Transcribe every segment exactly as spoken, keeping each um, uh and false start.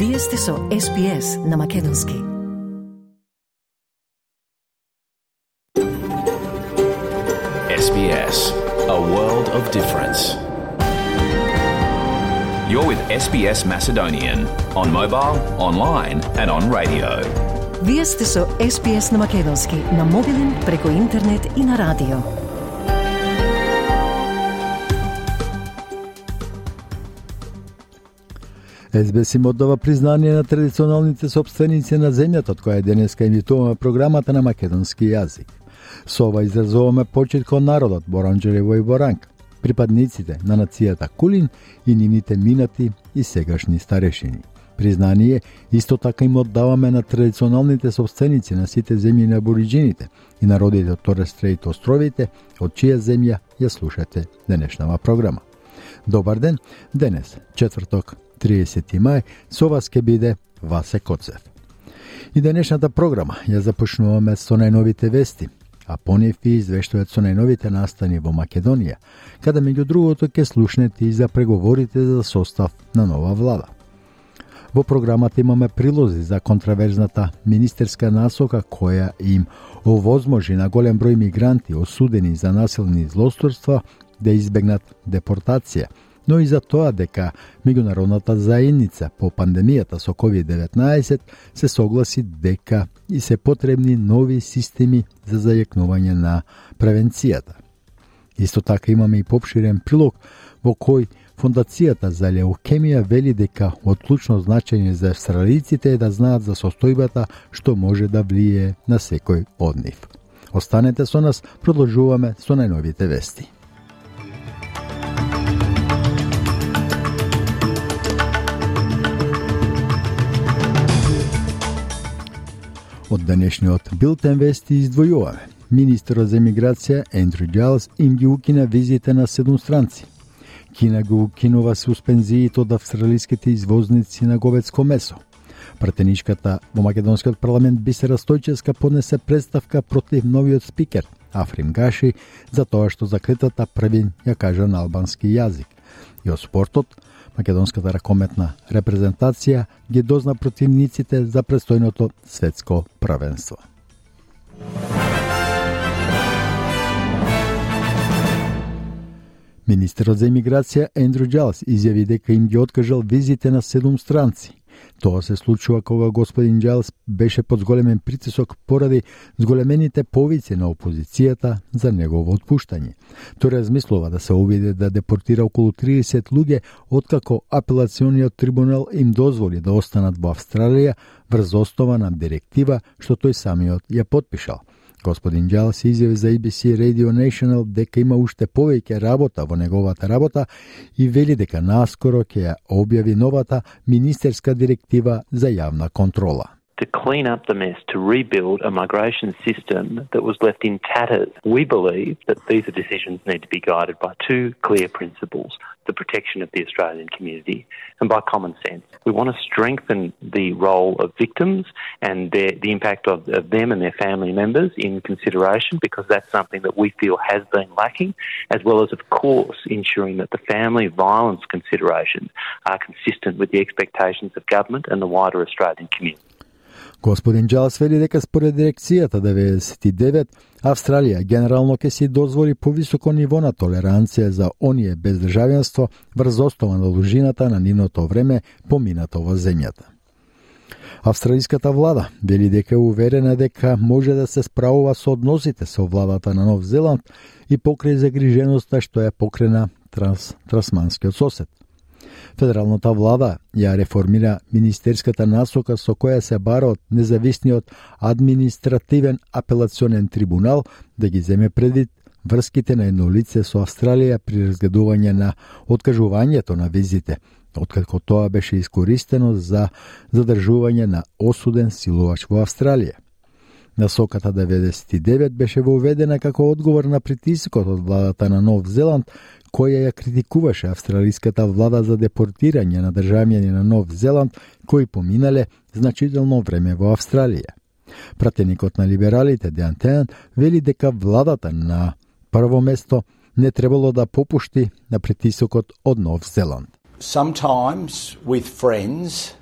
Вие сте со Ес Би Ес на Македонски. Ес Би Ес, a world of difference. You're with Ес Би Ес Macedonian on mobile, online and on radio. Вие сте со Ес Би Ес на Македонски на мобилен, преку интернет и на радио. Ес Би Ес им оддава признание на традиционалните собственици на земјата, од која денеска емитуваме програмата на македонски јазик. Со ова изразуваме почит кон народот Боранџерево и Боранка, припадниците на нацијата Кулин и нивните минати и сегашни старешини. Признание исто така им оддаваме на традиционалните собственици на сите земји на абориџините и народите од Торес Стрейт островите, од чија земја ја слушате денешнава програма. Добар ден, денес, четврток, триесети мај, со вас ке биде Васе Коцев. И денешната програма ја започнуваме со најновите вести, а понив и извештаат со најновите настани во Македонија, каде меѓу другото ке слушнете и за преговорите за состав на нова влада. Во програмата имаме прилози за контраверзната министерска насока која им овозможи на голем број мигранти осудени за насилни злосторства да избегнат депортација, но и за тоа дека меѓународната заедница по пандемијата со ковид деветнаесет се согласи дека и се потребни нови системи за зајакнување на превенцијата. Исто така имаме и попширен прилог во кој Фондацијата за леукемија вели дека од клучно значење за австралиците е да знаат за состојбата што може да влие на секој од нив. Останете со нас, продолжуваме со најновите вести. Од денешниот билтен вести издвојуваме. Министерот за емиграција Ендрю Џајлс им ги укина визите на седум странци. Кина го укинува суспензиите од австралиските извозници на говедско месо. Пратеничката во македонскиот парламент Бисера Стојчевска поднесе представка против новиот спикер Африм Гаши за тоа што заклетата први ја кажа на албански јазик. И од спортот, македонската ракометна репрезентација ги дозна противниците за престојното светско првенство. Министерот за емиграција Ендрю Џајлс изјави дека им ги откажал визите на седум странци. Тоа се случува кога господин Џајлс беше под зголемен притисок поради зголемените повици на опозицијата за негово отпуштање. Тој размислува да се обиде да депортира околу триесет луѓе откако апелациониот трибунал им дозволи да останат во Австралија врз основа на директива што тој самиот ја потпишал. Господин Џајлс изјави за Ей Би Си Radio National дека има уште повеќе работа во неговата работа и вели дека наскоро ќе ја објави новата министерска директива за јавна контрола. To clean up the mess, to rebuild a migration system that was left in tatters. We believe that visa decisions need to be guided by two clear principles: the protection of the Australian community and by common sense. We want to strengthen the role of victims and their, the impact of, of them and their family members in consideration, because that's something that we feel has been lacking, as well as, of course, ensuring that the family violence considerations are consistent with the expectations of government and the wider Australian community. Господин Џајлс вели дека според дирекцијата деветдесет и девет, Австралија генерално ќе си дозволи повисоко ниво на толеранција за оние без државјанство врз основа на должината на нивното време поминато во земјата. Австралиската влада вели дека е уверена дека може да се справува со односите со владата на Нов Зеланд и покрај загриженоста што ја покрена транс, трансманскиот сосед. Федералната влада ја реформира министерската насока со која се бара од независниот административен апелационен трибунал да ги земе предвид врските на едно лице со Австралија при разгледување на откажувањето на визите, откако тоа беше искористено за задржување на осуден силувач во Австралија. Насоката деветдесет и девет беше воведена како одговор на притискот од владата на Нов Зеланд, која ја критикуваше австралиската влада за депортирање на државјани на Нов Зеланд кои поминале значително време во Австралија. Пратеникот на либералите Деан Теан вели дека владата на прво место не требало да попушти на притисокот од Нов Зеланд. Sometimes with friends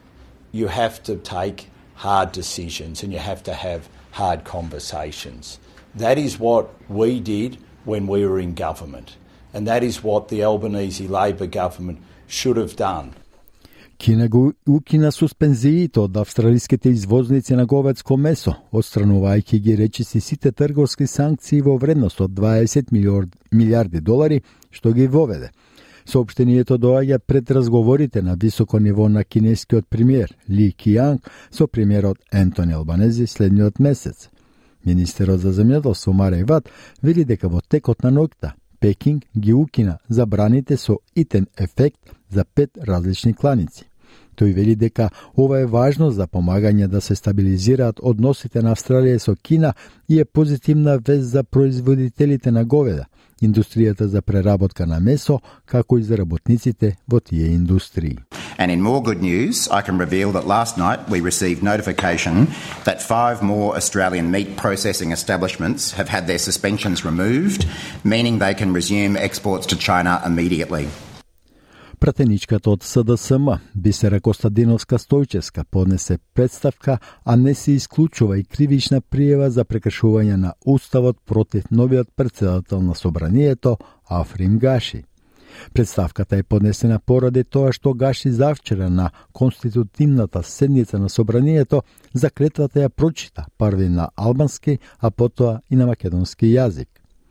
you have to take hard decisions and you have to have hard conversations. That is what we did when we were in government, and that is what the Albanese Labor government should have done. Кина го укина суспензиите од австралиските извозници на говедско месо, отстранувајќи ги речиси сите трговски санкции во вредност од дваесет милиарди долари, што ги воведе. Соопштението доаѓа пред разговорите на високо ниво на кинескиот премиер Ли Кијанг со премиерот Ентони Албанези следниот месец. Министерот за земјоделство Мареј Ват вели дека во текот на ноќта Пекинг ги укина забраните со итен ефект за пет различни кланици. Тој вели дека ова е важно за помагање да се стабилизираат односите на Австралија со Кина и е позитивна вест за производителите на говеда, индустријата за преработка на месо, како и за работниците во тие индустрии. And in more good news, I can reveal that last night we received notification that five more Australian meat processing establishments have had their suspensions removed, meaning they can resume exports to China immediately. Пратеничката од С Д С М, Бисера Костадиновска-Стојчевска, поднесе представка, а не се исклучува и кривична пријава за прекршување на уставот против новиот претседател на собранието Африм Гаши. Представката е поднесена поради тоа што Гаши завчера на конститутивната седница на собранието за клетвата ја прочита први на албански, а потоа и на македонски јазик.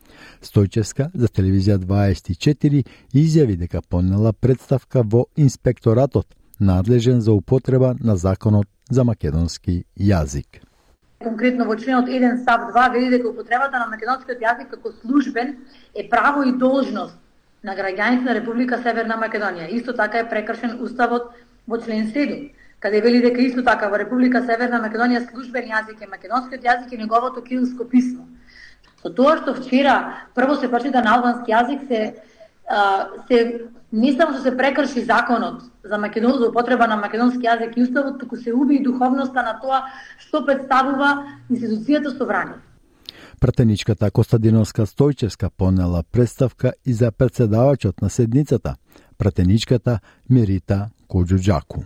Стојчевска за телевизија дваесет и четири изјави дека понела представка во инспекторатот надлежен за употреба на законот за македонски јазик. Конкретно во членот еден став два вели дека употребата на македонскиот јазик како службен е право и должност на граѓаните на Република Северна Македонија. Исто така е прекршен уставот во член седум, каде вели дека исто така во Република Северна Македонија службен јазик е македонскиот јазик и неговото кирилско писмо. Со тоа што вчера прво се прочита на албански јазик, се, а, се не само што се прекрши законот за македон за употреба на македонски јазик и уставот, туку се уби и духовноста на тоа што представува институцијата собрание. Пратеничката Костадиновска-Стојчевска понела представка и за председавачот на седницата, пратеничката Мерита Коџуџаку.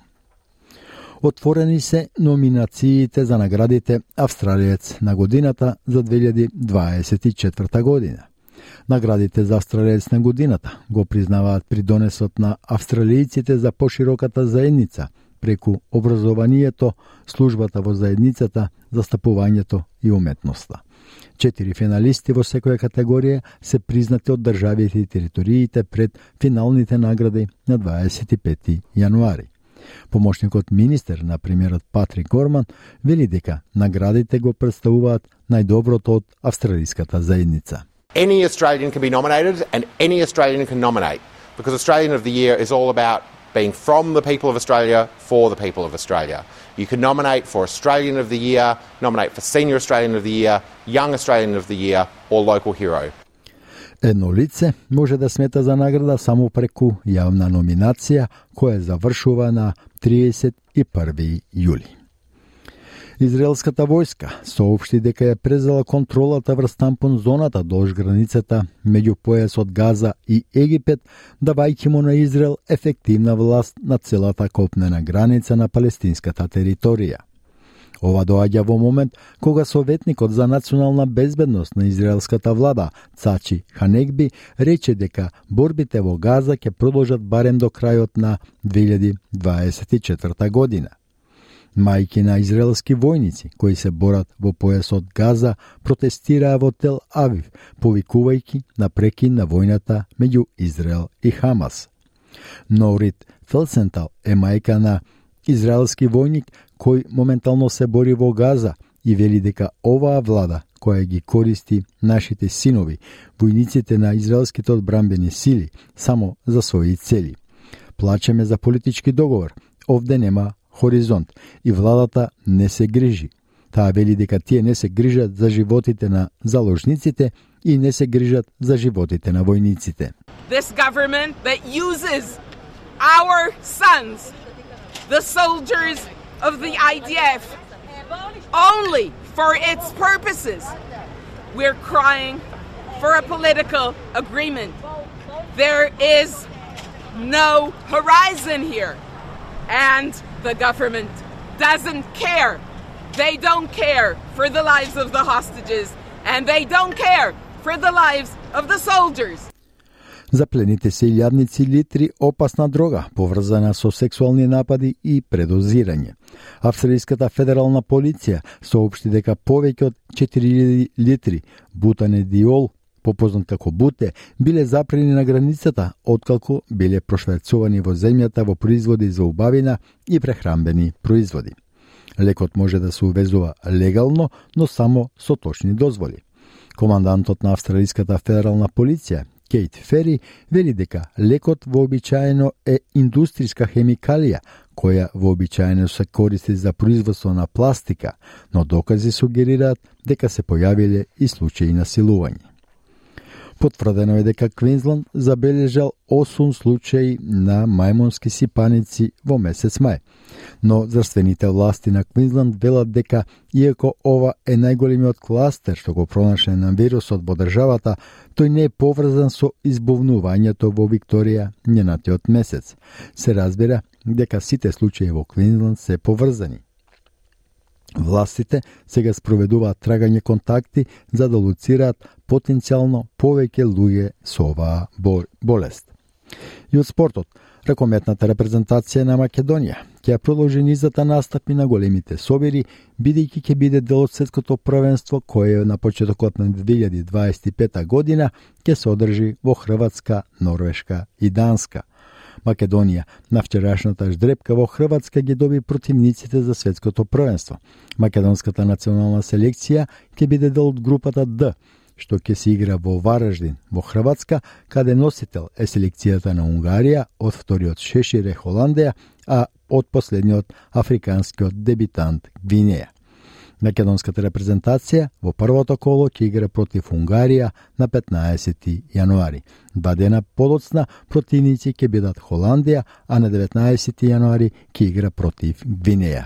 Отворени се номинациите за наградите Австралиец на годината за две илјади дваесет и четврта година. Наградите за Австралиец на годината го признаваат придонесот на австралијците за пошироката заедница преку образованието, службата во заедницата, застапувањето и уметноста. Четири финалисти во секоја категорија се признати од државите и териториите пред финалните награди на дваесет и пети јануари. Помошникот министер на премиерот Патрик Горман вели дека наградите го представуваат најдоброто од австралиската заедница. Any Australian can be nominated and any Australian can nominate, because Australian of the Year is all about being from the people of Australia for the people of Australia. You can nominate for Australian of the Year, nominate for Senior Australian of the Year, Young Australian of the Year or Local Hero. Едно лице може да смета за награда само преку јавна номинација која завршува на триесет и први јули. Израелската војска соопшти дека ја презела контролата врз тампон зоната долж границата меѓу појасот Газа и Египет, давајќи му на Израел ефективна власт на целата копнена граница на палестинската територија. Ова доаѓа во момент кога советникот за национална безбедност на израелската влада Цачи Ханекби рече дека борбите во Газа ќе продолжат барем до крајот на две илјади дваесет и четврта година. Мајки на израелски војници кои се борат во појасот Газа протестираа во Тел Авив, повикувајќи на прекин на војната меѓу Израел и Хамас. Норит Фелсентал е мајка на израелски војник кој моментално се бори во Газа и вели дека оваа влада која ги користи нашите синови, војниците на израелските одбранбени сили, само за своји цели. Плачеме за политички договор, овде нема хоризонт и владата не се грижи. Таа вели дека тие не се грижат за животите на заложниците и не се грижат за животите на војниците. This government that uses our sons, the soldiers of the I D F, only for its purposes. We're crying for a political agreement. There is no horizon here, and the government doesn't care. They don't care for the lives of the hostages, and they don't care for the lives of the soldiers. Заплените се илјадници литри опасна дрога, поврзана со сексуални напади и предозирање. Австралиската федерална полиција соопшти дека повеќе од четири илјади литри бутанедиол, попознат како буте, биле запрени на границата, откако биле прошверцувани во земјата во производи за убавина и прехрамбени производи. Лекот може да се увезува легално, но само со точни дозволи. Командантот на Австралиската федерална полиција, Кейт Фери, вели дека лекот вообичаено е индустријска хемикалија, која вообичаено се користи за производство на пластика, но докази сугерираат дека се појавиле и случаи на силување. Потврдено е дека Квинсленд забележал осум случаи на мајмунски сипаници во месец мај. Но здравствените власти на Квинсленд велат дека, иако ова е најголемиот кластер што го пронашле на вирусот во државата, тој не е поврзан со избувнувањето во Викторија минатиот месец. Се разбира дека сите случаи во Квинсленд се поврзани. Властите сега спроведуваат трагање контакти за да луцираат потенцијално повеќе луѓе со оваа болест. И од спортот, ракометната репрезентација на Македонија ќе продолжи низата настапи на големите собири, бидејќи ќе биде дел од светското првенство кое на почетокот на две илјади дваесет и пета година ќе се одржи во Хрватска, Норвешка и Данска. Македонија на вчерашната ждрепка во Хрватска ги доби противниците за светското првенство. Македонската национална селекција ќе биде дел од групата Д, што ќе се игра во Вараждин, во Хрватска, каде носител е селекцијата на Унгарија, од вториот Шешир е Холандија, а од последниот африканскиот дебитант Гвинеја. Македонската репрезентација во првото коло ќе игра против Унгарија на петнаесети јануари. Два дена подоцна противници ќе бидат Холандија, а на деветнаесети јануари ќе игра против Гвинеја.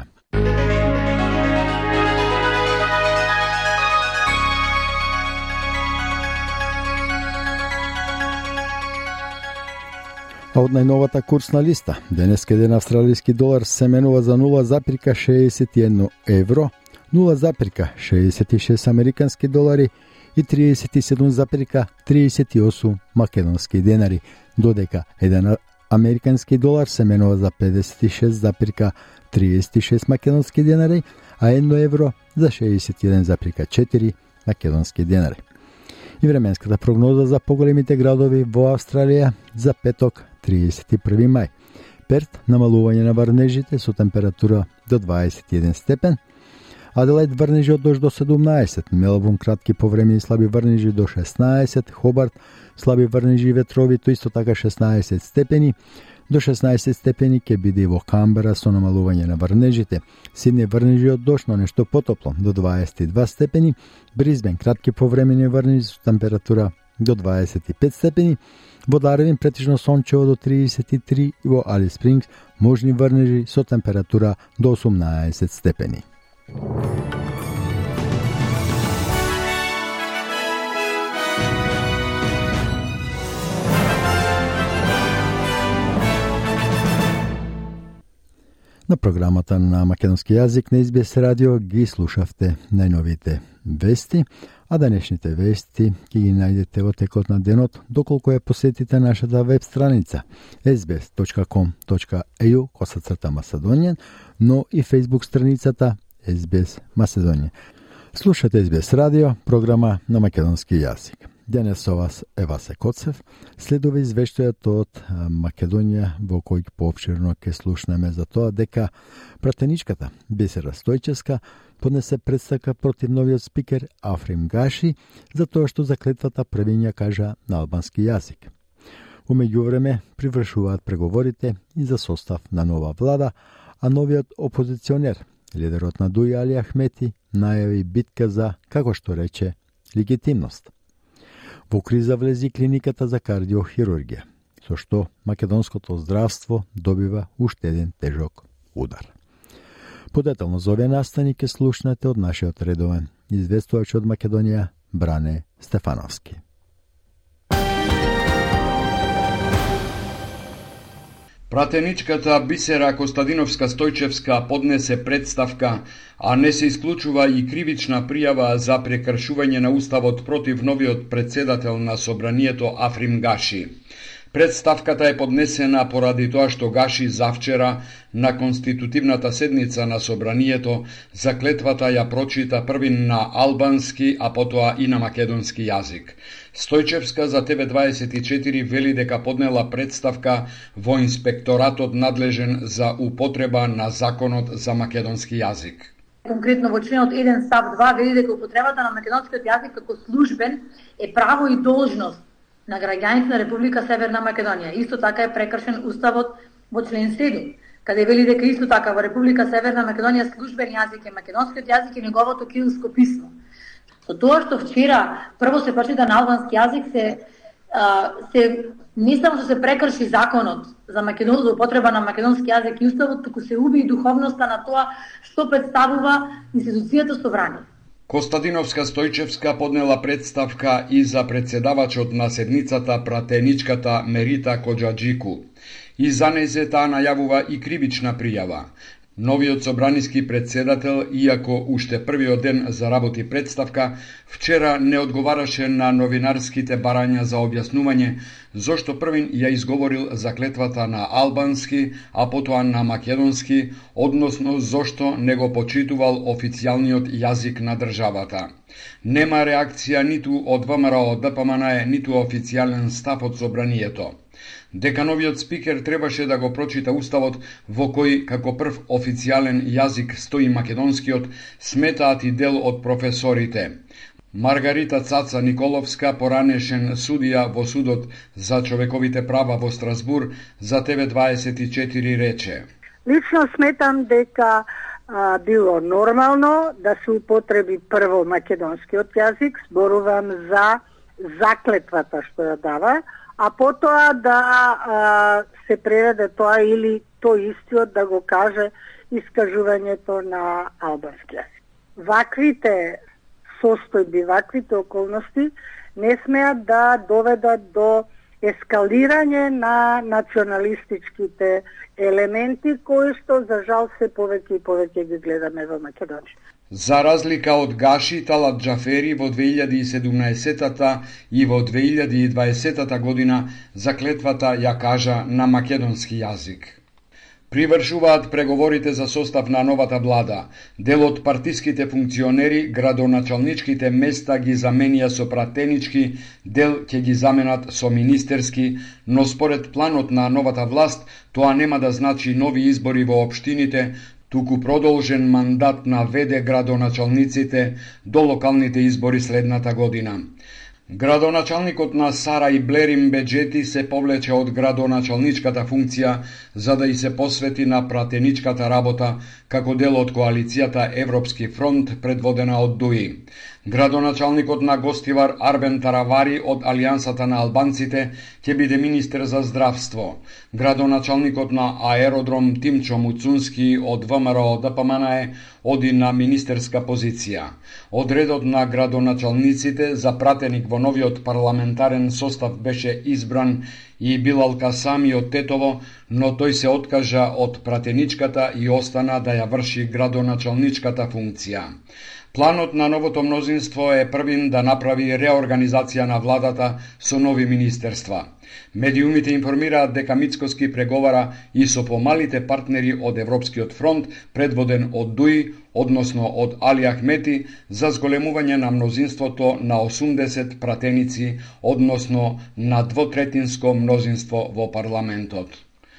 А од најновата курсна листа, денеска еден австралиски долар се менува за нула запирка шеесет и едно евро, нула запирка шеесет и шест американски долари и триесет и седум запирка триесет и осум македонски денари, додека еден американски долар се менува за педесет и шест запирка триесет и шест македонски денари, а едно евро за шеесет и еден запирка четири македонски денари. И временската прогноза за поголемите градови во Австралија за петок, триесет и први мај. Перт намалување на врнежите со температура до дваесет и еден степен, Аделаид врнежи од дожд до седумнаесет, Мелбурн кратки повремени слаби врнежи до шеснаесет, Хобарт слаби врнежи и ветрови, то исто така шеснаесет степени, до шеснаесет степени ќе биде и во Камбера со намалување на врнежите, Сиднеј врнежи од дожд, но нешто потопло, до дваесет и два степени, Бризбен кратки повремени врнежи со температура до дваесет и пет степени, во Дарвин претежно сончево до триесет и три и во Алис Спрингс можни врнежи со температура до осумнаесет степени. На програмата на македонски јазик на Ес Би Ес радио ги слушавте најновите вести, а денешните вести ќе ги најдете во текот на денот доколку ја посетите нашата веб страница ес би ес точка ком точка е ю косацрта Macedonian, но и фејсбук страницата Ес Би Ес Macedonian. Слушате Ес Би Ес радио, програма на македонски јазик. Денес со вас е Васе Коцев. Следува извештајот од Македонија во кој поопширно ќе слушнеме за тоа дека пратеничката Бисера Стојчевска поднесе предстака против новиот спикер Африм Гаши за тоа што заклетвата првиња кажа на албански јазик. У меѓувреме привршуваат преговорите и за состав на нова влада, а новиот опозиционер, лидерот на Дуј Али Ахмети, најави битка за, како што рече, легитимност. Во криза влези клиниката за кардиохирургија, со што македонското здравство добива уште еден тежок удар. Подетално за овие настани ќе слушнете од нашиот редовен известувач од Македонија Бране Стефановски. Пратеничката Бисера Костадиновска-Стојчевска поднесе представка, а не се исклучува и кривична пријава за прекршување на уставот против новиот председател на собранието Африм Гаши. Представката е поднесена поради тоа што Гаши завчера на конститутивната седница на собранието заклетвата ја прочита првин на албански, а потоа и на македонски јазик. Стојчевска за Т В дваесет и четири вели дека поднела представка во инспекторатот надлежен за употреба на законот за македонски јазик. Конкретно во членот еден став два вели дека употребата на македонскиот јазик како службен е право и должност на граѓаните на Република Северна Македонија. Исто така е прекршен уставот во член седум, каде вели дека исто така во Република Северна Македонија службен јазик е македонскиот јазик и неговото кирилско писмо. Со тоа што вчера прво се прочита на албански јазик, се а, се не само што се прекрши законот за македон за употреба на македонски јазик и уставот, туку се уби и духовноста на тоа што представува институцијата собрание. Костадиновска-Стојчевска поднела представка и за председавачот на седницата пратеничката Мерита Коджаджику. И за незе таа најавува и кривична пријава. Новиот собраниски председател, иако уште првиот ден заработи представка, вчера не одговараше на новинарските барања за објаснување зошто првин ја изговорил заклетвата на албански, а потоа на македонски, односно зошто не го почитувал официјалниот јазик на државата. Нема реакција ниту од В М Р О Д П М Н Е, ниту официјален став од собранието. Дека новиот спикер требаше да го прочита уставот во кој како прв официјален јазик стои македонскиот, сметаат и дел од професорите. Маргарита Цаца Николовска, поранешен судија во судот за човековите права во Страсбур, за Т В дваесет и четири рече: Лично сметам дека а, било нормално да се употреби прво македонскиот јазик, зборувам за заклетвата што ја дава, а потоа да а, се преведе тоа или тој истиот да го каже искажувањето на албански јазик. Ваквите состојби, ваквите околности не смеат да доведат до ескалирање на националистичките елементи кои што за жал се повеќе и повеќе ги гледаме во Македонија. За разлика од Гаши, Талат Џафери во две илјади и седумнаесетта и во две илјади и дваесетта година заклетвата ја кажа на македонски јазик. Привршуваат преговорите за состав на новата влада. Дел од партиските функционери градоначалничките места ги заменија со пратенички, дел ќе ги заменат со министерски, но според планот на новата власт тоа нема да значи нови избори во општините, туку продолжен мандат на В Д градоначалниците до локалните избори следната година. Градоначалникот на Сарај Блерим Беџети се повлече од градоначалничката функција за да и се посвети на пратеничката работа како дел од коалицијата Европски фронт предводена од Дуи. Градоначалникот на Гостивар Арбен Таравари од Алијансата на албанците ќе биде министер за здравство. Градоначалникот на Аеродром Тимчо Муцунски од В М Р О Д П М Н Е оди на министерска позиција. Од редот на градоначалниците за пратеник во новиот парламентарен состав беше избран и Билал Касами од Тетово, но тој се откажа од пратеничката и остана да ја врши градоначалничката функција. Планот на новото мнозинство е првин да направи реорганизација на владата со нови министерства. Медиумите информираат дека Мицкоски преговара и со помалите партнери од Европскиот фронт, предводен од Дуи, односно од Али Ахмети, за зголемување на мнозинството на осумдесет пратеници, односно на двотретинско мнозинство во парламентот.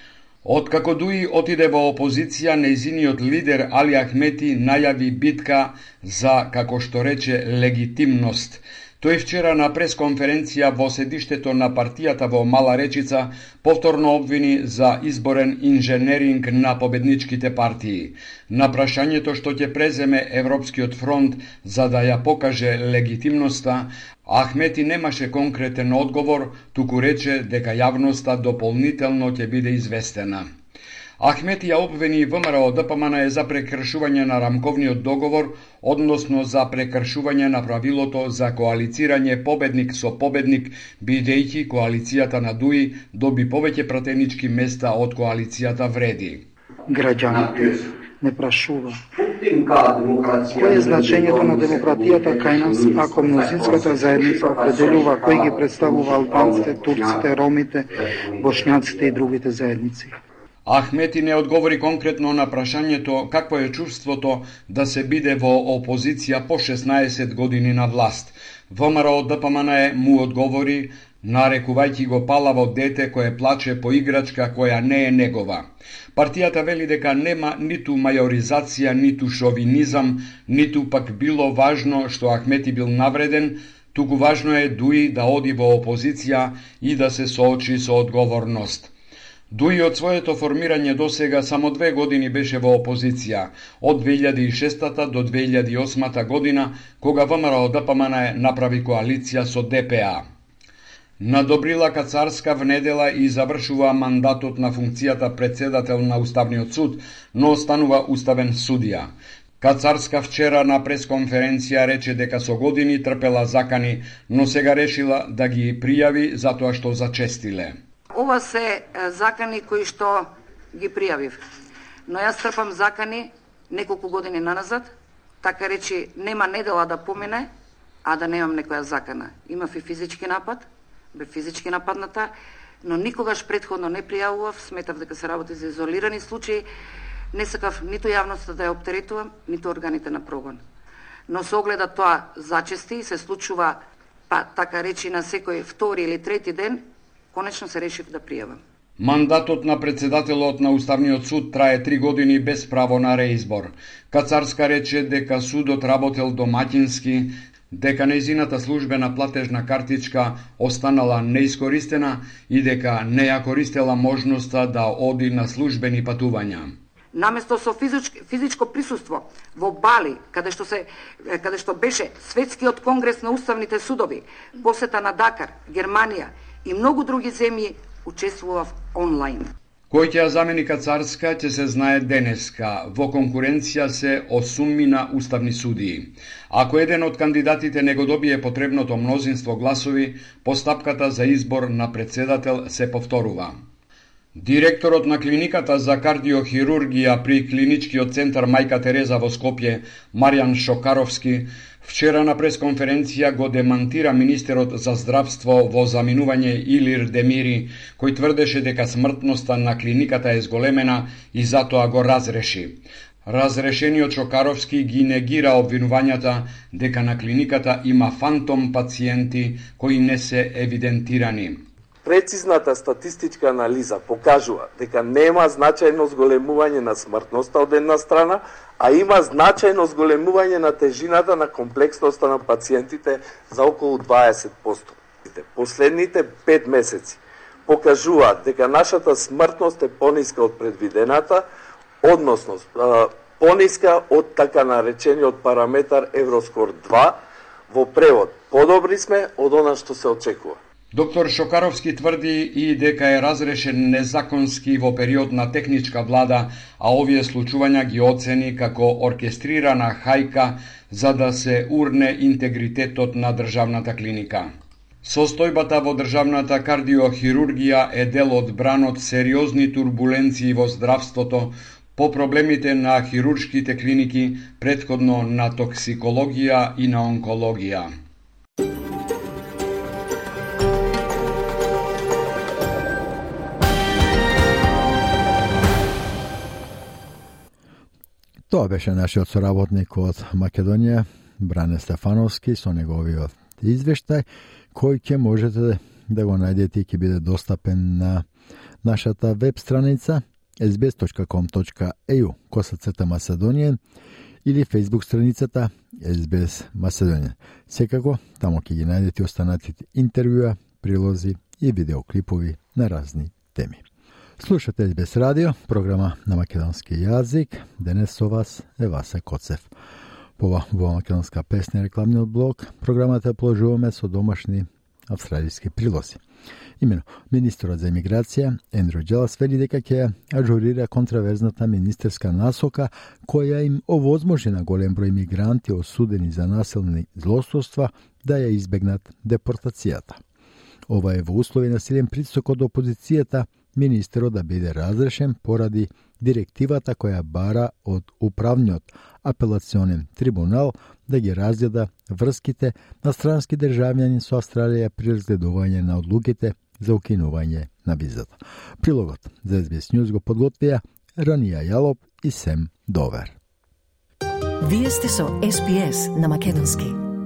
Откако Дуи отиде во опозиција, нејзиниот лидер Али Ахмети најави битка за, како што рече, легитимност. Тој вчера на пресконференција во седиштето на партијата во Мала Речица повторно обвини за изборен инженеринг на победничките партии. На прашањето што ќе преземе Европскиот фронт за да ја покаже легитимноста, Ахмети немаше конкретен одговор, туку рече дека јавноста дополнително ќе биде известена. Ахмети ја обвини ВМРО ДПМН за прекршување на рамковниот договор, односно за прекршување на правилото за коалицирање победник со победник, бидејќи коалицијата на Дуи доби повеќе пратенички места од коалицијата Вреди. Граѓаните не прашува кој е значењето на демократијата кај нас ако мнозинската заедница определува кој ги представува албанците, турците, ромите, бошњаците и другите заедници. Ахмети не одговори конкретно на прашањето какво е чувството да се биде во опозиција по шеснаесет години на власт. ВМРО ДПМН му одговори, нарекувајќи го палаво дете кое плаче по играчка која не е негова. Партијата вели дека нема ниту мајоризација, ниту шовинизам, ниту пак било важно што Ахмети бил навреден, туку важно е Дуи да оди во опозиција и да се соочи со одговорност. Дуи од своето формирање досега само две години беше во опозиција, од две илјади и шеста до две илјади и осма година, кога ВМРО ДПМН направи коалиција со ДПА. На Добрила Кацарска внедела и завршува мандатот на функцијата председател на Уставниот суд, но останува уставен судија. Кацарска вчера на пресконференција рече дека со години трпела закани, но сега решила да ги пријави затоа што зачестиле. Ова се закани кои што ги пријавив. Но јас трпам закани неколку години наназад, така речи нема недела да помине, а да немам некоја закана. Имав и физички напад, бе физички нападната, но никогаш претходно не пријавував, сметав дека се работи за изолирани случаи, не сакав ниту јавноста да ја оптеретувам, ниту органите на прогон. Но со огледа тоа зачести и се случува, па така речи на секој втори или трети ден, конечно се решив да пријавам. Мандатот на председателот на Уставниот суд трае три години без право на реизбор. Кацарска рече дека судот работел домаќински, дека нејзината службена платежна картичка останала неискористена и дека не ја користела можноста да оди на службени патувања. Наместо со физичко, физичко присуство во Бали, каде што се каде што беше светскиот конгрес на уставните судови, посета на Дакар, Германија и многу други земји, учествував онлайн. Кој ќе ја замени Кацарска ќе се знае денеска. Во конкуренција се осуммина уставни судии. Ако еден од кандидатите не го добие потребното мнозинство гласови, постапката за избор на председател се повторува. Директорот на клиниката за кардиохирургија при клиничкиот центар Мајка Тереза во Скопје, Маријан Шокаровски, вчера на пресконференција го демантира министерот за здравство во заминување Илир Демири, кој тврдеше дека смртноста на клиниката е зголемена и затоа го разреши. Разрешениот Шокаровски ги негира обвинувањата дека на клиниката има фантом пациенти кои не се евидентирани. Прецизната статистичка анализа покажува дека нема значајно зголемување на смртноста од една страна, а има значајно зголемување на тежината на комплексноста на пациентите за околу дваесет проценти. Последните пет месеци покажуваат дека нашата смртност е пониска од предвидената, односно пониска од така наречениот параметар Евроскор два, во превод подобри сме од она што се очекува. Доктор Шокаровски тврди и дека е разрешен незаконски во период на техничка влада, а овие случувања ги оцени како оркестрирана хајка за да се урне интегритетот на државната клиника. Состојбата во државната кардиохирургија е дел од бранот сериозни турбуленции во здравството по проблемите на хируршките клиники, претходно на токсикологија и на онкологија. Тоа беше нашиот соработник од Македонија, Бране Стефановски, со неговиот извештај, кој ќе можете да го најдете и ќе биде достапен на нашата веб страница ес би ес точка ком точка е ю косацрта Macedonian или Facebook страницата ес би ес Macedonian. Секако, тамо ќе ги најдете останатите интервјуа, прилози и видеоклипови на разни теми. Слушате ес би ес радио, програма на македонски јазик. Денес со вас е Васе Коцев. По во македонска песна и рекламниот блок, програмата положуваме со домашни австралијски прилози. Имено, министерот за емиграција Ендрю Джелас вели дека ќе ажурира контраверзната министерска насока која им овозможи на голем број мигранти осудени за насилни злосторства да ја избегнат депортацијата. Ова е во услови на силен притисок од опозицијата министерот да биде разрешен поради директивата која бара од управниот апелационен трибунал да ги разгледа врските на странски државјани со Австралија при разгледување на одлуките за укинување на визата. Прилогот за Ес Би Ес News го подготвија Ранија Јалоп и Сем Довер. Вие сте со Ес Би Ес на македонски.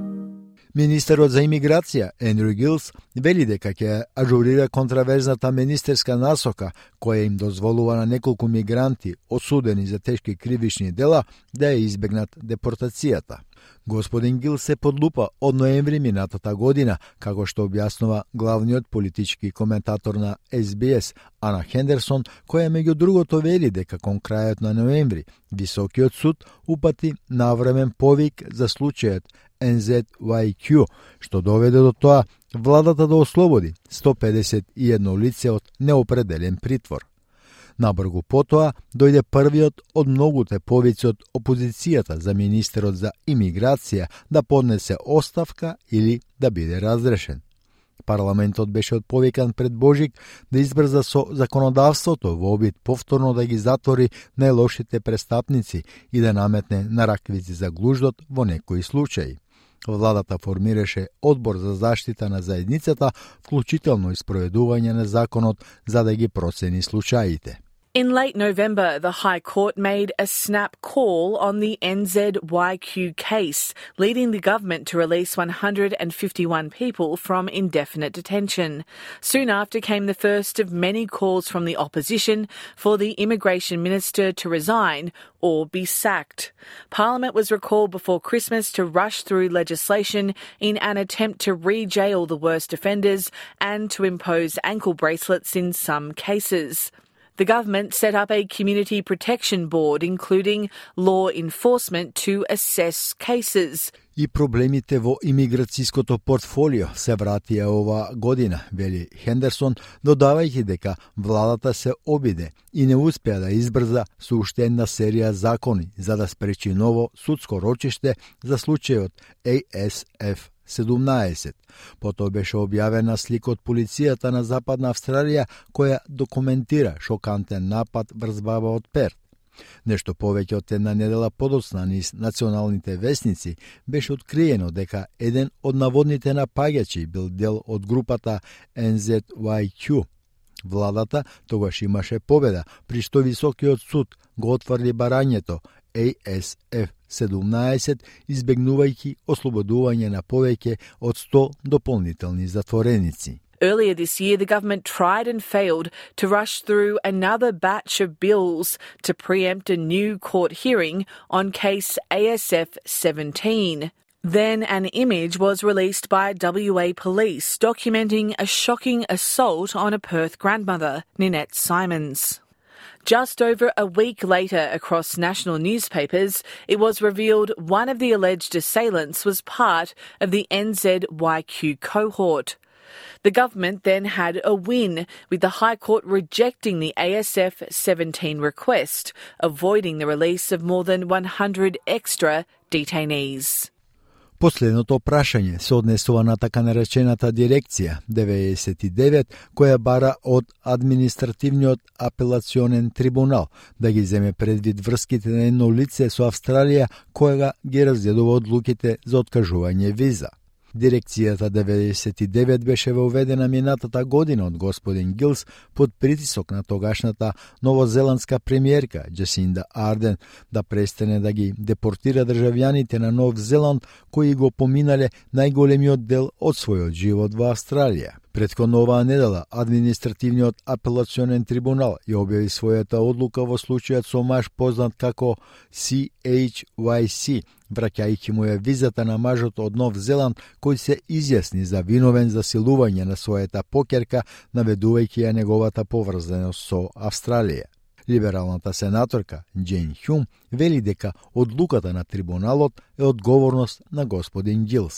Министерот за имиграција Ендрю Гилс вели дека ќе ажурира контраверзната министерска насока која им дозволува на неколку мигранти осудени за тешки кривични дела да ја избегнат депортацијата. Господин Гил се подлупа од ноември минатата година, како што објаснува главниот политички коментатор на Ес Би Ес, Ана Хендерсон, која меѓу другото вели дека кон крајот на ноември Високиот суд упати навремен повик за случајот Ен Зет Уај Кју, што доведе до тоа владата да ослободи сто педесет и едно лице од неопределен притвор. Набргу потоа дојде првиот од многуте повици од опозицијата за министерот за имиграција да поднесе оставка или да биде разрешен. Парламентот беше отповикан пред Божик да избрза со законодавството во обид повторно да ги затвори најлошите престапници и да наметне нараквици за глуждот во некои случаи. Владата формираше одбор за заштита на заедницата, вклучително и спроведување на законот за да ги процени случаите. In late November, the High Court made a snap call on the Ен Зет Уај Кју case, leading the government to release one hundred fifty-one people from indefinite detention. Soon after came the first of many calls from the opposition for the immigration minister to resign or be sacked. Parliament was recalled before Christmas to rush through legislation in an attempt to re-jail the worst offenders and to impose ankle bracelets in some cases. The government set up a community protection board, including law enforcement, to assess cases. И проблемите во имиграцијското портфолио се вратија ова година, вели Хендерсон, додавајќи дека владата се обиде и не успеа да избрза со уште една серија закони за да спречи ново судско рочиште за случајот Ей Ес Еф седумнаесет. Потоа беше објавена слика од полицијата на Западна Австралија која документира шокантен напад врз баба од Перт. Нешто повеќе од една недела подоцна низ националните весници беше откриено дека еден од наводните напаѓачи бил дел од групата Ен Зет Уај Кју. Владата тогаш имаше победа, при што Високиот суд го отврли барањето Ей Ес Еф седумнаесет, избегнувајќи ослободување на повеќе од сто дополнителни затвореници. Earlier this year, the government tried and failed to rush through another batch of bills to preempt a new court hearing on case A S F seventeen. Then an image was released by W A Police documenting a shocking assault on a Perth grandmother, Ninette Simons. Just over a week later, across national newspapers, it was revealed one of the alleged assailants was part of the Ен Зет Уај Кју cohort. The government then had a win, with the High Court rejecting the A S F seventeen request, avoiding the release of more than one hundred extra detainees. Последното прашање се однесува на така наречената дирекција деветдесет и девет, која бара од административниот апелационен трибунал да ги земе предвид врските на едно лице со Австралија која ги разгледува одлуките за откажување виза. Дирекцијата деветдесет и девет беше воведена минатата година од господин Гилс под притисок на тогашната новозеландска премиерка Джасинда Арден да престане да ги депортира државјаните на Нов Зеланд кои го поминале најголемиот дел од својот живот во Австралија. Претходно оваа недела административниот апелационен трибунал ја објави својата одлука во случајот со маж познат како Си Еич Уај Си, враќајќи му ја визата на мажот од Нов Зеланд кој се изјасни за виновен за силување на својата покерка, наведувајќи ја неговата поврзаност со Австралија. Либералната сенаторка Џејн Хјум вели дека одлуката на трибуналот е одговорност на господин Гилс.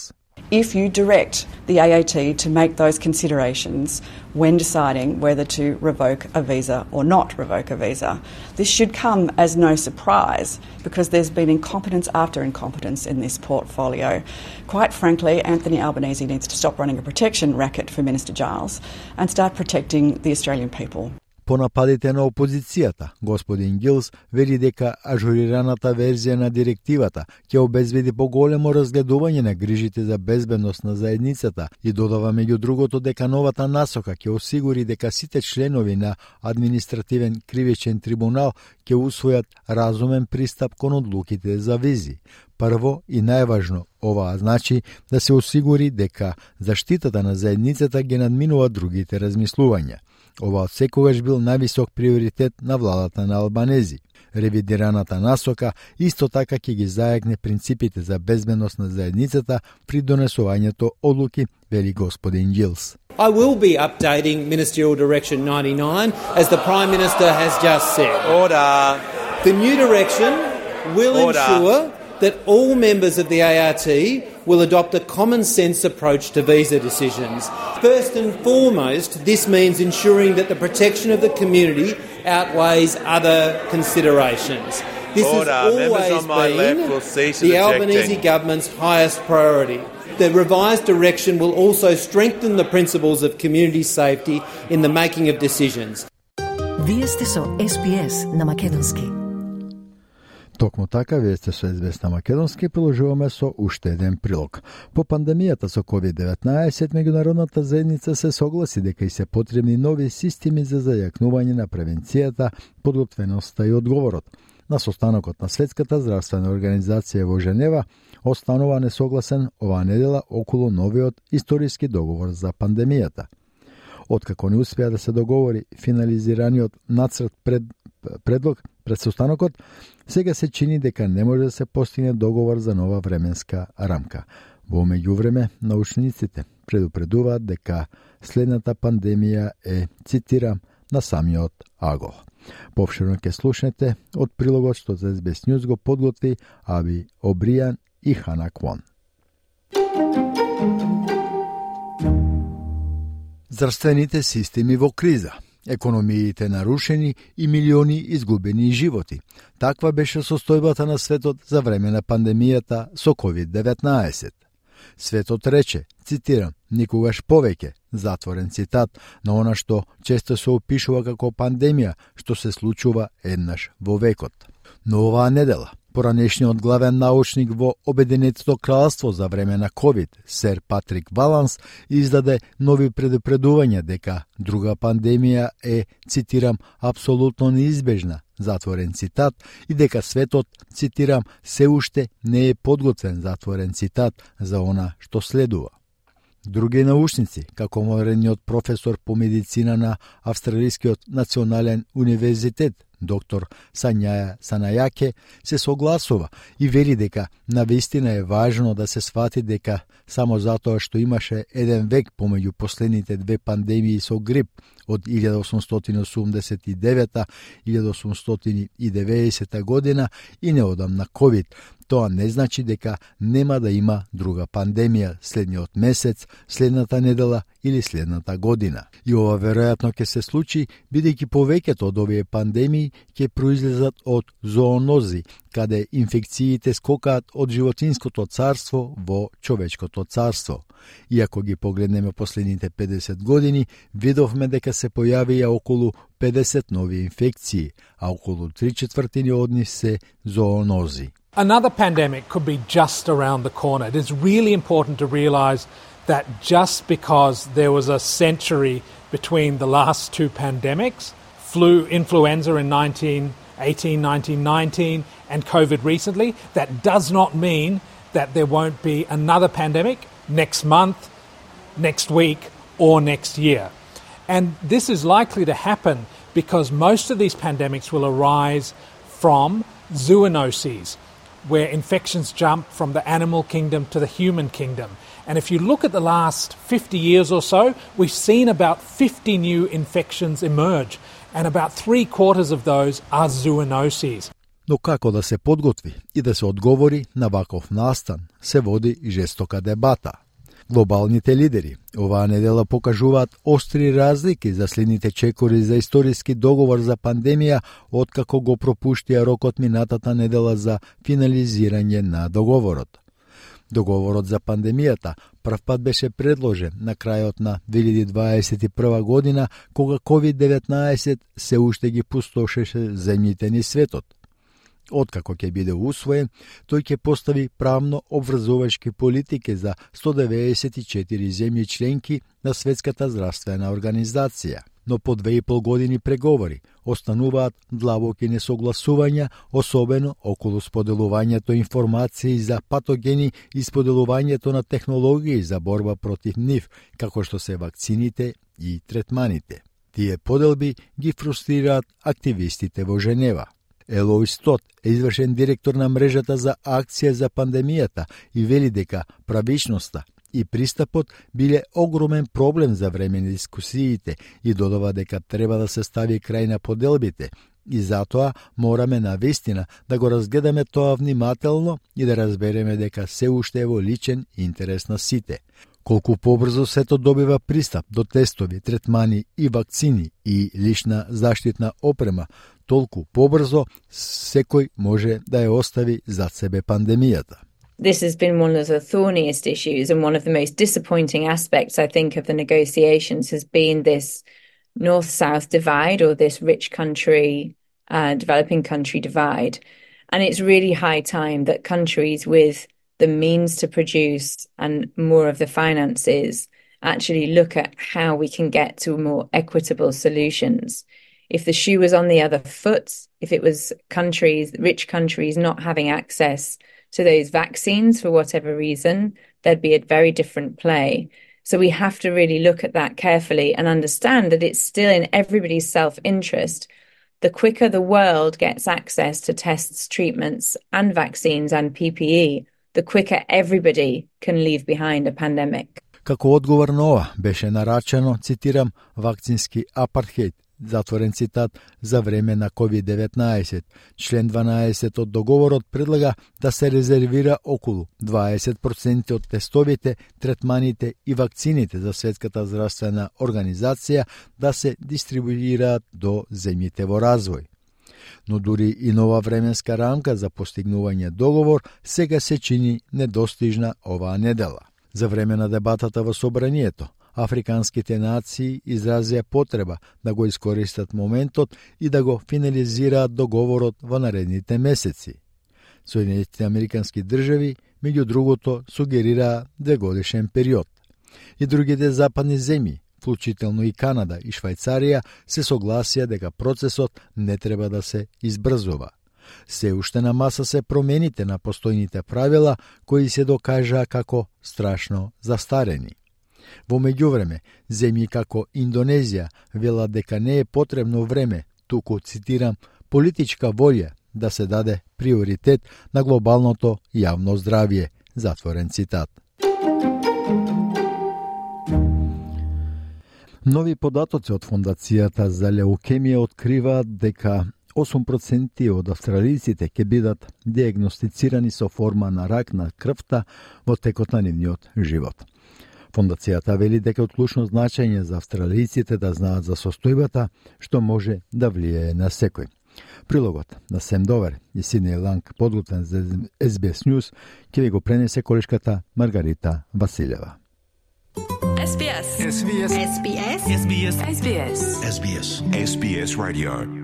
if you direct the A A T to make those considerations when deciding whether to revoke a visa or not revoke a visa. This should come as no surprise because there's been incompetence after incompetence in this portfolio. Quite frankly, Anthony Albanese needs to stop running a protection racket for Minister Giles and start protecting the Australian people. По нападите на опозицијата, господин Гилс вели дека ажурираната верзија на директивата ќе обезбеди поголемо разгледување на грижите за безбедност на заедницата и додава меѓу другото дека новата насока ќе осигури дека сите членови на административен кривичен трибунал ќе усвојат разумен пристап кон одлуките за визи. Прво и најважно, оваа значи да се осигури дека заштитата на заедницата ги надминува другите размислувања. Ова секогаш бил највисок приоритет на владата на Албанези. Ревидираната насока исто така ќе ги зајакне принципите за безбедност на заедницата при донесувањето одлуки, вели господин Гилс. I will be updating Ministerial Direction ninety-nine, as the Prime Minister has just said. Order. The new direction will Order. ensure that all members of the A R T will adopt a common sense approach to visa decisions. First and foremost, this means ensuring that the protection of the community outweighs other considerations. This Order. has always on my been left will cease the objecting. Albanese government's highest priority. The revised direction will also strengthen the principles of community safety in the making of decisions. Вие сте со Ес Би Ес на Македонски. Токму така, вие сте со Ес Би Ес на Македонски, продолжуваме со уште еден прилог. По пандемијата со ковид деветнаесет, меѓународната заедница се согласи дека и се потребни нови системи за зајакнување на превенцијата, подготвеноста и одговорот. На состанокот на Светската здравствена организација во Женева останува несогласен оваа недела околу новиот историски договор за пандемијата. Откако не успеа да се договори финализираниот нацрт пред предлог пред состанокот, сега се чини дека не може да се постигне договор за нова временска рамка. Во меѓувреме, научниците предупредуваат дека следната пандемија е, цитирам, на самиот агол. Повширно ќе слушнете од прилогот што за Ес Би Ес Ньюс го подготви Аби Обријан и Хана Квон. Здравствените системи во криза, економиите нарушени и милиони изгубени животи. Таква беше состојбата на светот за време на пандемијата со ковид деветнаесет. Светот рече, цитирам, никогаш повеќе, затворен цитат, на она што често се опишува како пандемија, што се случува еднаш во векот. Но оваа недела, поранешниот главен научник во Обединетото кралство за време на ковид, сер Патрик Валанс, издаде нови предупредувања дека друга пандемија е, цитирам, апсолутно неизбежна, затворен цитат, и дека светот, цитирам, се уште не е подготвен, затворен цитат, за она што следува. Други научници, како модерниот професор по медицина на Австралискиот национален универзитет, доктор Сањаја Санајаке, се согласува и вели дека навистина е важно да се свати дека само затоа што имаше еден век помеѓу последните две пандемии со грип од илјада осумстотини осумдесет и девета - илјада осумстотини и деветдесета година и неодамна ковид, тоа не значи дека нема да има друга пандемија следниот месец, следната недела или следната година. И ова веројатно ќе се случи, бидејќи повеќето од овие пандемии ќе произлезат од зоонози, каде инфекциите скокаат од животинското царство во човечкото царство. Иако ги погледнеме последните педесет години, видовме дека се појавија околу педесет нови инфекции, а околу три четвртини од нив се зоонози. Another pandemic could be just around the corner. It is really important to realise that just because there was a century between the last two pandemics, flu, influenza in nineteen eighteen, nineteen nineteen, and COVID recently, that does not mean that there won't be another pandemic next month, next week, or next year. And this is likely to happen because most of these pandemics will arise from zoonoses, where infections jump from the animal kingdom to the human kingdom. And if you look at the last fifty years or so, we've seen about fifty new infections emerge, and about three quarters of those are zoonoses. Но како да се подготви и да се одговори на ваков настан, се води и жестока дебата. Глобалните лидери оваа недела покажуваат остри разлики за следните чекори за историски договор за пандемија, откако го пропуштија рокот минатата недела за финализирање на договорот. Договорот за пандемијата првпат беше предложен на крајот на две илјади дваесет и прва година, кога ковид деветнаесет се уште ги пустошеше земјите ни светот. Откако ќе биде усвоен, тој ќе постави правно обврзувачки политики за сто деветдесет и четири земји членки на Светската здравствена организација. Но по две и пол години преговори остануваат длабоки несогласувања, особено околу споделувањето информации за патогени и споделувањето на технологии за борба против нив, како што се вакцините и третманите. Тие поделби ги фрустрираат активистите во Женева. Елоис Тот е извршен директор на мрежата за акција за пандемијата и вели дека правичноста и пристапот биле огромен проблем за време на дискусиите и додава дека треба да се стави крај на поделбите и затоа мораме навистина да го разгледаме тоа внимателно и да разбереме дека се уште е во личен интерес на сите. Колку побрзо сето добива пристап до тестови, третмани и вакцини и лична заштитна опрема, толку побрзо секој може да ја остави зад себе пандемијата. This has been one of the thorniest issues and one of the most disappointing aspects, I think, of the negotiations has been this north-south divide or this rich country, uh, developing country divide. And it's really high time that countries with the means to produce and more of the finances actually look at how we can get to more equitable solutions. If the shoe was on the other foot, if it was countries, rich countries not having access to those vaccines for whatever reason, there'd be a very different play. So we have to really look at that carefully and understand that it's still in everybody's self-interest. The quicker the world gets access to tests, treatments and vaccines and P P E, the quicker everybody can leave behind a pandemic. Како одговор на ова беше нарачено, цитирам, вакцински апартхейд, затворен цитат, за време на ковид деветнаесет. Член дванаесет од договорот предлага да се резервира околу дваесет проценти од тестовите, третманите и вакцините за Светската здравствена организација да се дистрибуираат до земјите во развој. Но дури и нова временска рамка за постигнување договор сега се чини недостижна оваа недела. За време на дебатата во собранието, африканските нации изразија потреба да го искористат моментот и да го финализираат договорот во наредните месеци. Соединетите американски држави, меѓу другото, сугерираа двегодишен период. И другите западни земји, вклучително и Канада и Швајцарија, се согласија дека процесот не треба да се избрзува. Се уште на маса се промените на постојните правила кои се докажаа како страшно застарени. Во меѓувреме, земји како Индонезија велат дека не е потребно време, туку, цитирам, политичка волја да се даде приоритет на глобалното јавно здравје, затворен цитат. Нови податоци од Фондацијата за леукемија откриваат дека осум проценти од австралиците ќе бидат диагностицирани со форма на рак на крвта во текот на нивниот живот. Фондацијата вели дека од клучно значење за австралиците да знаат за состојбата, што може да влијае на секој. Прилогот на Сем Довер и Сиднеј Ланг, подготвен за Ес Би Ес News, ќе ви го пренесе колешката Маргарита Василева. Ес Би Ес. Ес Би Ес. Ес Би Ес. Ес Би Ес. Ес Би Ес. Ес Би Ес. Ес Би Ес Radio.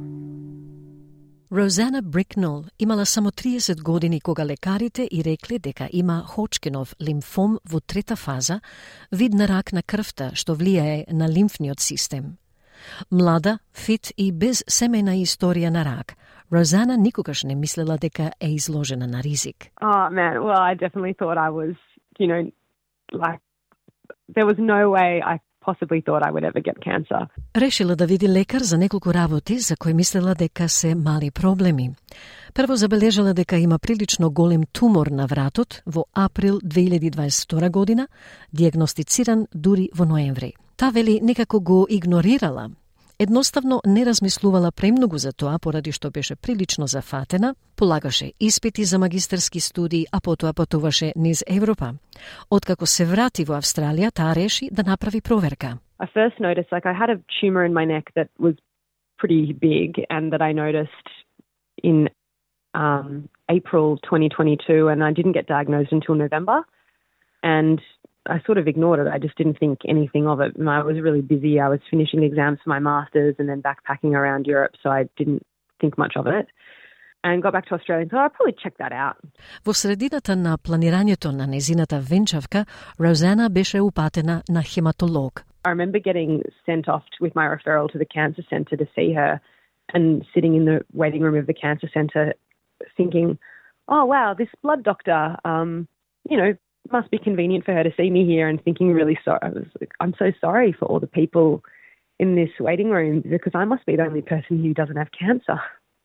Розана Брикнол имала само триесет години кога лекарите и рекле дека има Ходжкинов лимфом во трета фаза, вид на рак на крвта што влијае на лимфниот систем. Млада, фит и без семејна историја на рак, Розана никогаш не мислела дека е изложена на ризик. Oh man, well I definitely thought I was, you know, like there was no way I possibly thought I would ever get cancer. Решила да види лекар за неколку работи за кои мислела дека се мали проблеми. Прво забележала дека има прилично голем тумор на вратот во април две илјади дваесет и втора година, диагностициран дури во ноември. Та вели некако го игнорирала Едноставно не размислувала премногу за тоа, поради што беше прилично зафатена, полагаше испити за магистарски студии, а потоа патуваше низ Европа. Откако се врати во Австралија, таа реши да направи проверка. I first noticed, like, I had a tumour in my neck that was pretty big and that I noticed in um, April twenty twenty-two, and I didn't get diagnosed until November. And I sort of ignored it. I just didn't think anything of it. And I was really busy. I was finishing exams for my masters and then backpacking around Europe, so I didn't think much of it. And got back to Australia and thought, I'll probably check that out. Во средината на планирањето на незината венчавка, Розана беше упатена на хематолог. I remember getting sent off with my referral to the cancer centre to see her and sitting in the waiting room of the cancer centre thinking, oh, wow, this blood doctor, um, you know, must be convenient for her to see me here, and thinking really sorry. I was like, I'm so sorry for all the people in this waiting room because I must be the only person who doesn't have cancer.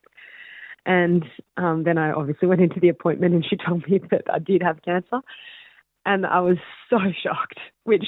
And um, then I obviously went into the appointment and she told me that I did have cancer. And I was so shocked, which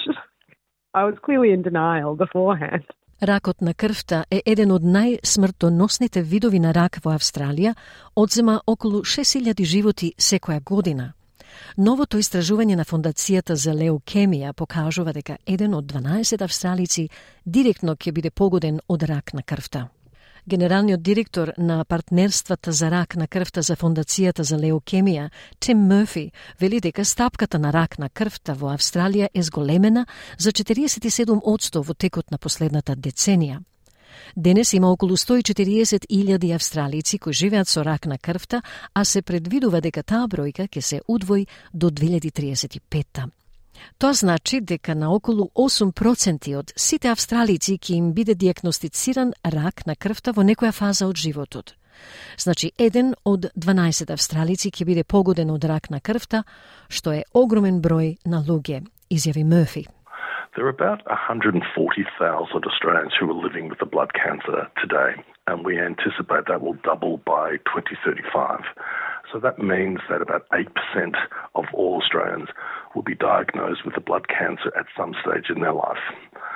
I was clearly in denial beforehand. Ракот на крвта е еден од најсмртоносните видови на рак во Австралија, одзема околу шест илјади животи секоја година. Новото истражување на Фондацијата за леукемија покажува дека еден од дванаесет австралици директно ќе биде погоден од рак на крвта. Генералниот директор на партнерствата за рак на крвта за Фондацијата за леукемија, Тим Мърфи, вели дека стапката на рак на крвта во Австралија е зголемена за четириесет и седум одсто во текот на последната деценија. Денес има околу сто и четириесет илјади австралици кои живеат со рак на крвта, а се предвидува дека таа бројка ќе се удвои до две илјади триесет и петта. Тоа значи дека на околу осум проценти од сите австралици ќе им биде диагностициран рак на крвта во некоја фаза од животот. Значи, еден од дванаесет австралици ќе биде погоден од рак на крвта, што е огромен број на луѓе, изјави Мърфи. There are about one hundred forty thousand Australians who are living with a blood cancer today, and we anticipate that will double by twenty thirty-five. So that means that about eight percent of all Australians will be diagnosed with a blood cancer at some stage in their life.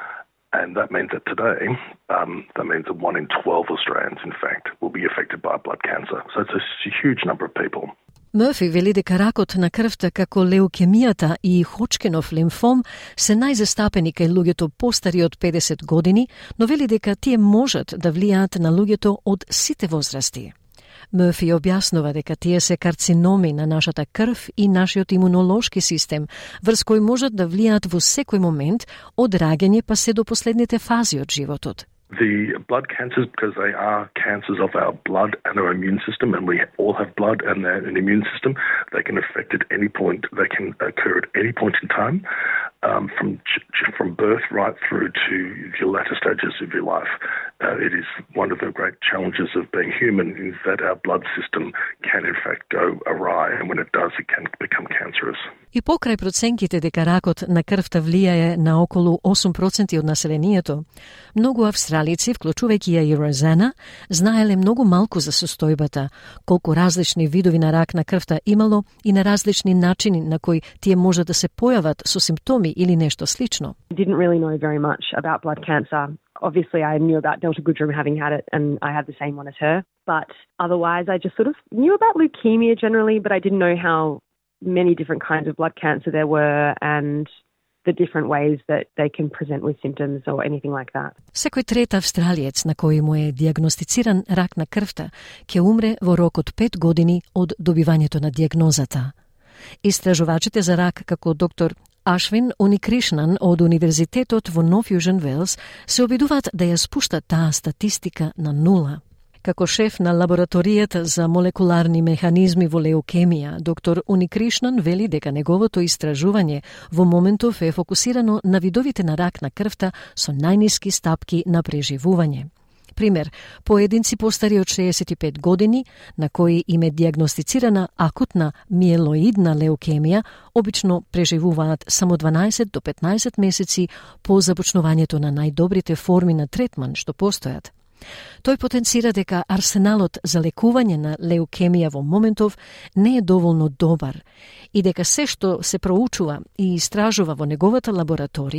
And that means that today, um, that means that one in twelve Australians, in fact, will be affected by blood cancer. So it's a huge number of people. Мърфи вели дека ракот на крвта како леукемијата и Ходжкинов лимфом се најзастапени кај луѓето постари од педесет години, но вели дека тие можат да влијаат на луѓето од сите возрасти. Мърфи објаснува дека тие се карциноми на нашата крв и нашиот имунолошки систем, врз кои можат да влијаат во секој момент од раѓање па се до последните фази од животот. The blood cancers, because they are cancers of our blood and our immune system, and we all have blood and an immune system, they can affect at any point, they can occur at any point in time, um, from from birth right through to your latter stages of your life. Uh, it is one of the great challenges of being human is that our blood system can in fact go awry, and when it does, it can become cancerous. И покрај проценките дека ракот на крвта влијае на околу осум проценти од населението, многу австралици, вклучувајќи ја и Розана, знаеле многу малку за состојбата, колку различни видови на рак на крвта имало и на различни начини на кои тие може да се појават со симптоми или нешто слично. I didn't really know very much about blood cancer. Obviously, I knew about Delta Goodrum having had it, and I had the same one as her. But otherwise, I just sort of knew about leukemia generally, but I didn't know how many different kinds of blood cancer there were and the different ways that they can present with symptoms or anything like that. Секој трет австралиец на кој му е диагностициран рак на крвта ќе умре во рок од пет години од добивањето на диагнозата. Истражувачите за рак како доктор Ашвин Уникришнан од Универзитетот во Нов Јужен Велс се обидуваат да ја спуштат таа статистика на нула. Како шеф на лабораторијата за молекуларни механизми во леукемија, доктор Уникришнан вели дека неговото истражување во моментов е фокусирано на видовите на рак на крвта со најниски стапки на преживување. Пример, поединци постари од шеесет и пет години, на кои им е диагностицирана акутна миелоидна леукемија, обично преживуваат само дванаесет до петнаесет месеци по започнувањето на најдобрите форми на третман што постојат. Тој потенцира дека арсеналот за лекување на леукемија во моментов не е доволно добар и дека се што се проучува и истражува во неговата лабораторија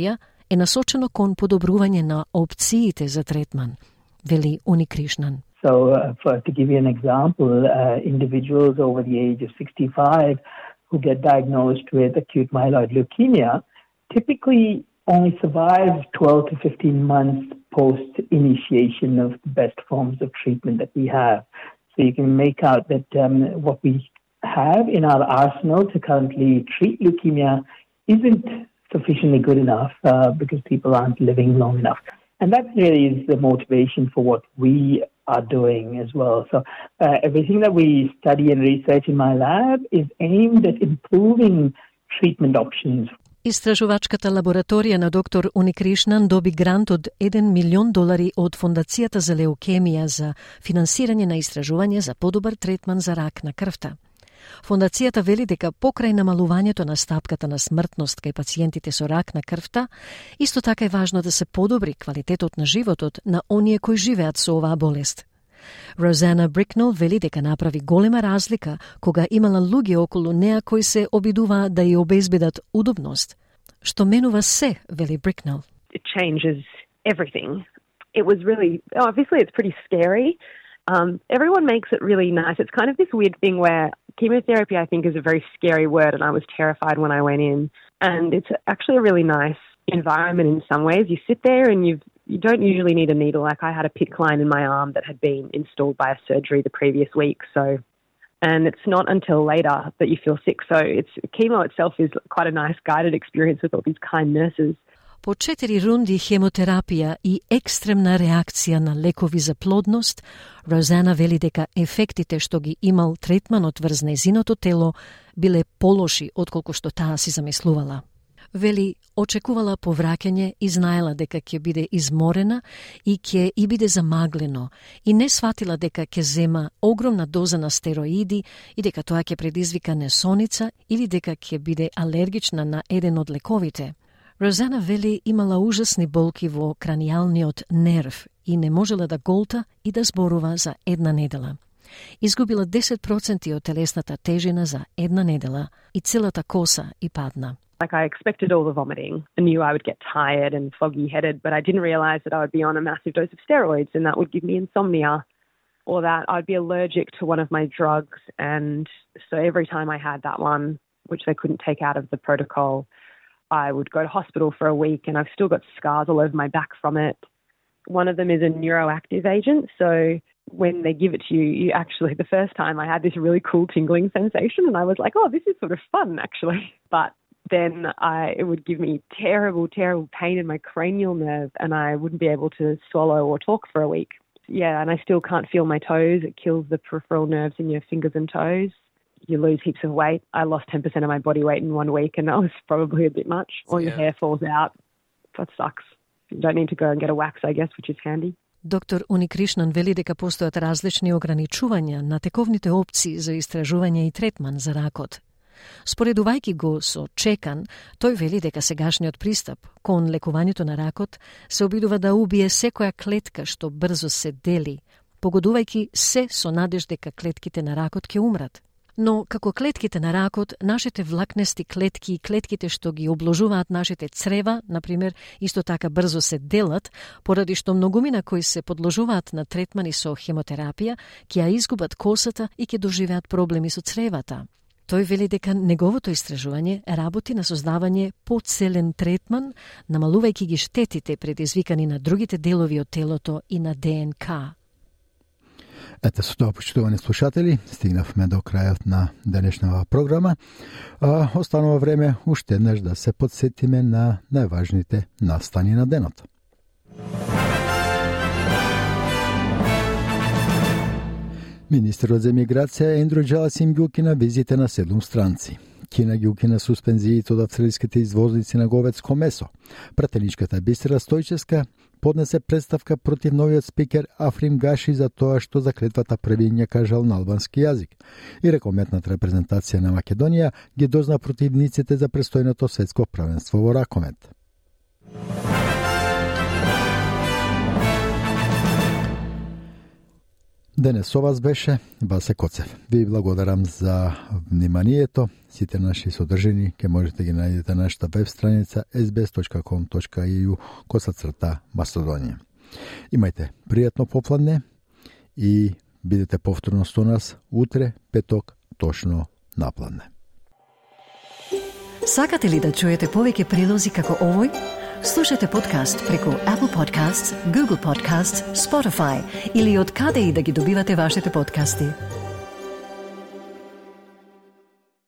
е насочено кон подобрување на опциите за третман, вели Уникришнан. So, uh, for, to give you an example, uh, individuals over the age of sixty-five who get diagnosed with acute myeloid leukemia typically only survive twelve to fifteen months post-initiation of the best forms of treatment that we have. So you can make out that um, what we have in our arsenal to currently treat leukemia isn't sufficiently good enough uh, because people aren't living long enough. And that really is the motivation for what we are doing as well. So uh, everything that we study and research in my lab is aimed at improving treatment options. Истражувачката лабораторија на доктор Уникришнан доби грант од еден милион долари од Фондацијата за леукемија за финансирање на истражување за подобар третман за рак на крвта. Фондацијата вели дека покрај намалувањето на стапката на смртност кај пациентите со рак на крвта, исто така е важно да се подобри квалитетот на животот на оние кои живеат со оваа болест. Розана Брикнел вели дека направи голема разлика кога имала луѓе околу неа кои се обидуваа да ја обезбедат удобност. Што менува се, вели Брикнел. It changes everything. It was really, obviously it's pretty scary. Um, everyone makes it really nice. It's kind of this weird thing where chemotherapy, I think, is a very scary word, and I was terrified when I went in. And it's actually a really nice environment in some ways. You sit there and you've, you don't usually need a needle. Like I had a P I C C line in my arm that had been installed by a surgery the previous week. So, and it's not until later that you feel sick. So it's chemo itself is quite a nice guided experience with all these kind nurses. По четири рунди хемотерапија и екстремна реакција на лекови за плодност, Розана вели дека ефектите што ги имал третманот врз нејзиното тело биле полоши отколку што таа си замислувала. Вели, очекувала повраќање и знаела дека ќе биде изморена и ќе и биде замаглено и не сватила дека ќе зема огромна доза на стероиди и дека тоа ќе предизвика несоница или дека ќе биде алергична на еден од лековите. Розана вели имала ужасни болки во кранијалниот нерв и не можела да голта и да зборува за една недела. Изгубила десет проценти од телесната тежина за една недела и целата коса и падна. Like I expected all the vomiting. I knew I would get tired and foggy-headed, but I didn't realize that I would be on a massive dose of steroids and that would give me insomnia or that I'd be allergic to one of my drugs. And so every time I had that one, which they couldn't take out of the protocol, I would go to hospital for a week and I've still got scars all over my back from it. One of them is a neuroactive agent. So when they give it to you, you actually, the first time I had this really cool tingling sensation and I was like, oh, this is sort of fun actually. But then I, it would give me terrible, terrible pain in my cranial nerve and I wouldn't be able to swallow or talk for a week. Yeah, and I still can't feel my toes. It kills the peripheral nerves in your fingers and toes. You lose heaps of weight. I lost ten percent of my body weight in one week and that was probably a bit much. Or your hair falls out. That sucks. You don't need to go and get a wax, I guess, which is handy. Доктор Уникришнан вели дека постојат различни ограничувања на тековните опции за истражување и третман за ракот. Споредувајќи го со Чекан, тој вели дека сегашниот пристап кон лекувањето на ракот се обидува да убие секоја клетка што брзо се дели, погодувајќи се со надеж дека клетките на ракот ќе умрат. Но, како клетките на ракот, нашите влакнести клетки и клетките што ги обложуваат нашите црева, например, исто така брзо се делат, поради што многумина кои се подложуваат на третмани со хемотерапија, ќе ја изгубат косата и ќе доживеат проблеми со цревата. Тој вели дека неговото истражување работи на создавање поцелен третман, намалувајќи ги штетите предизвикани на другите делови од телото и на ДНК. Ете, со тоа, почитувани слушатели, стигнавме до крајот на денешната програма. А, останува време уште еднаш да се подсетиме на најважните настани на денот. Министерот за емиграција Ендрю Джаласим ги укина визите на седум странци. Кина ги укина суспензиите од австралиските извозници на говедско месо. Пратеничката Бисера Стојчевска поднесе представка против новиот спикер Африм Гаши за тоа што заклетвата први ја кажал на албански јазик. И рекометната репрезентација на Македонија ги дозна противниците за престојното светско правенство во ракомет. Денес со вас беше Васе Коцев. Ви благодарам за вниманието. Сите наши содржини ке можете ги најдете на нашата веб страница ес би ес точка ком точка и ю косацрта Македонија. Имајте пријатно попладне и бидете повторно со нас утре, петок, точно напладне. Сакате ли да чуете повеќе прилози како овој? Слушате подкаст преку Apple Podcasts, Google Podcasts, Spotify или од каде и да ги добивате вашите подкасти.